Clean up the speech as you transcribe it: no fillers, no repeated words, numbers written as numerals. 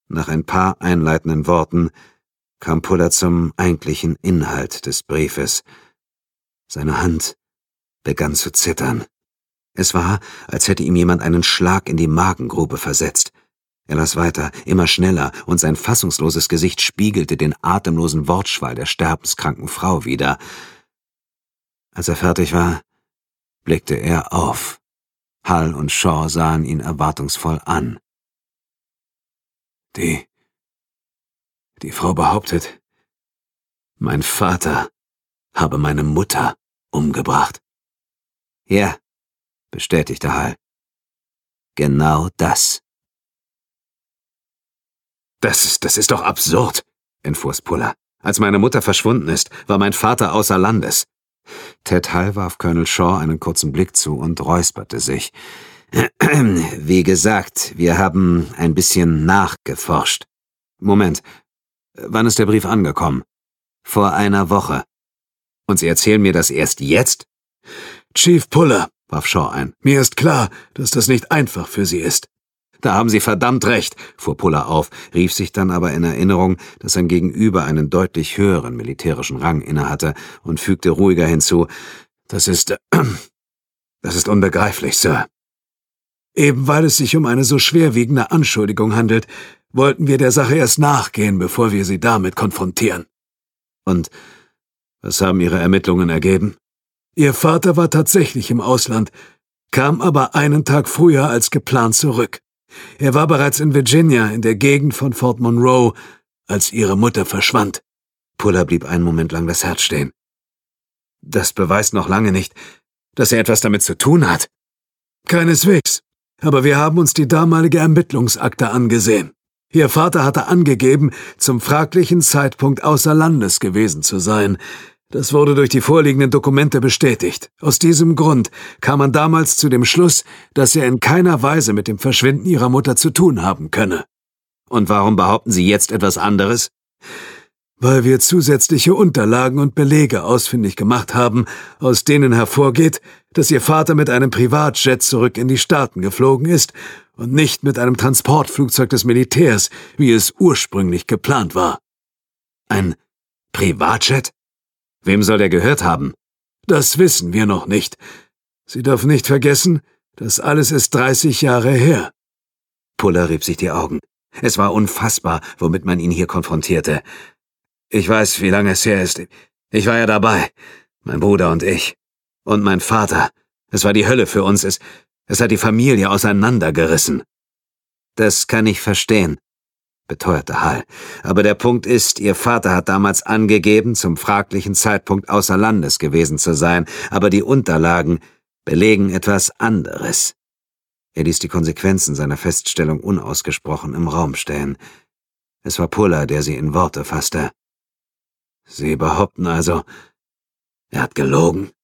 Nach ein paar einleitenden Worten kam Puller zum eigentlichen Inhalt des Briefes. Seine Hand begann zu zittern. Es war, als hätte ihm jemand einen Schlag in die Magengrube versetzt. Er las weiter, immer schneller, und sein fassungsloses Gesicht spiegelte den atemlosen Wortschwall der sterbenskranken Frau wider. Als er fertig war, blickte er auf. Hull und Shaw sahen ihn erwartungsvoll an. Die Frau behauptet, mein Vater habe meine Mutter umgebracht. Ja, bestätigte Hull. Genau das. Das ist doch absurd, entfuhr Puller. Als meine Mutter verschwunden ist, war mein Vater außer Landes. Ted Hull warf Colonel Shaw einen kurzen Blick zu und räusperte sich. Wie gesagt, wir haben ein bisschen nachgeforscht. Moment, wann ist der Brief angekommen? Vor einer Woche. Und Sie erzählen mir das erst jetzt? Chief Puller, warf Shaw ein, mir ist klar, dass das nicht einfach für Sie ist. Da haben Sie verdammt recht, fuhr Puller auf, rief sich dann aber in Erinnerung, dass sein Gegenüber einen deutlich höheren militärischen Rang innehatte und fügte ruhiger hinzu, das ist unbegreiflich, Sir. Eben weil es sich um eine so schwerwiegende Anschuldigung handelt, wollten wir der Sache erst nachgehen, bevor wir Sie damit konfrontieren. Und was haben Ihre Ermittlungen ergeben? Ihr Vater war tatsächlich im Ausland, kam aber einen Tag früher als geplant zurück. Er war bereits in Virginia, in der Gegend von Fort Monroe, als Ihre Mutter verschwand. Puller blieb einen Moment lang das Herz stehen. Das beweist noch lange nicht, dass er etwas damit zu tun hat. Keineswegs. Aber wir haben uns die damalige Ermittlungsakte angesehen. Ihr Vater hatte angegeben, zum fraglichen Zeitpunkt außer Landes gewesen zu sein. Das wurde durch die vorliegenden Dokumente bestätigt. Aus diesem Grund kam man damals zu dem Schluss, dass er in keiner Weise mit dem Verschwinden Ihrer Mutter zu tun haben könne. Und warum behaupten Sie jetzt etwas anderes? Weil wir zusätzliche Unterlagen und Belege ausfindig gemacht haben, aus denen hervorgeht, dass Ihr Vater mit einem Privatjet zurück in die Staaten geflogen ist und nicht mit einem Transportflugzeug des Militärs, wie es ursprünglich geplant war. Ein Privatjet? Wem soll der gehört haben? Das wissen wir noch nicht. Sie dürfen nicht vergessen, das alles ist 30 Jahre her. Puller rieb sich die Augen. Es war unfassbar, womit man ihn hier konfrontierte. Ich weiß, wie lange es her ist. Ich war ja dabei. Mein Bruder und ich. Und mein Vater. Es war die Hölle für uns. Es hat die Familie auseinandergerissen. Das kann ich verstehen, beteuerte Hull. Aber der Punkt ist, Ihr Vater hat damals angegeben, zum fraglichen Zeitpunkt außer Landes gewesen zu sein, aber die Unterlagen belegen etwas anderes. Er ließ die Konsequenzen seiner Feststellung unausgesprochen im Raum stehen. Es war Puller, der sie in Worte fasste. Sie behaupten also, er hat gelogen?